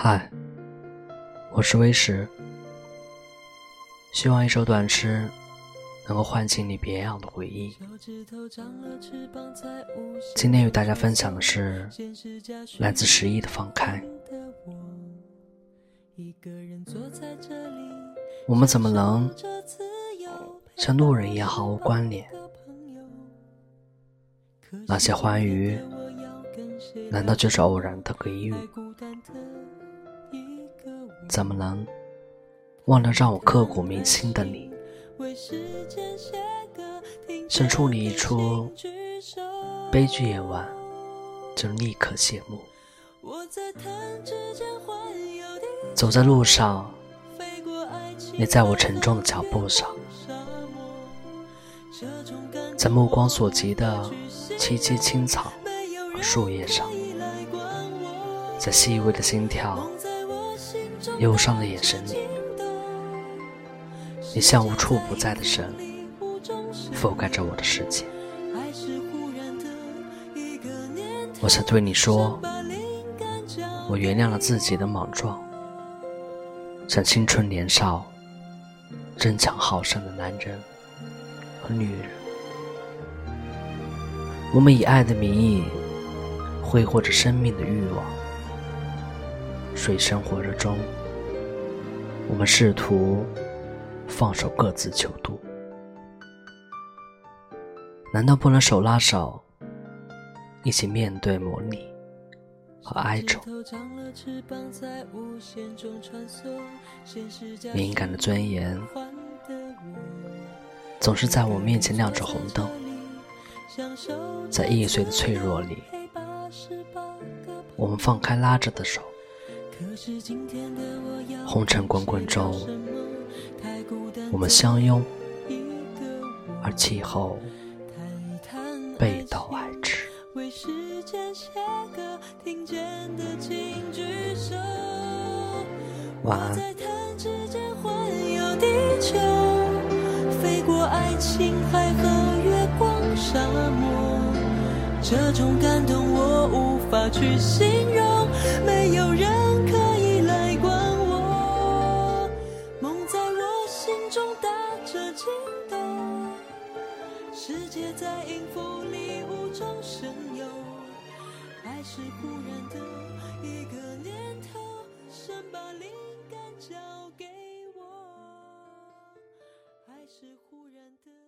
嗨，我是微石，希望一首短诗能够唤醒你别样的回忆。今天与大家分享的是来自11的放开。我们怎么能像路人一样毫无关联？那些欢愉难道就是偶然的给予？怎么能忘了让我刻骨铭心的你？想处理一出悲剧夜晚就立刻谢幕。走在路上，你在我沉重的脚步上，在目光所及的萋萋青草和树叶上，在细微的心跳忧伤的眼神里，你像无处不在的神，覆盖着我的世界。我想对你说，我原谅了自己的莽撞，像青春年少争强好胜的男人和女人。我们以爱的名义挥霍着生命的欲望，水深火热中，我们试图放手各自求渡。难道不能手拉手一起面对磨砺和哀愁？敏感的尊严总是在我面前亮着红灯，在易碎的脆弱里，我们放开拉着的手，红尘滚滚中，我们相拥，而气候背道而驰。为时间写个听见的请举手，晚安。在弹指间环游地球，飞过爱琴海和月光沙漠，这种感动我无法去形容，没有人可以来管我，梦在我心中打着惊动，世界在音符里无中生有，爱是忽然的一个念头，神把灵感交给我，爱是忽然的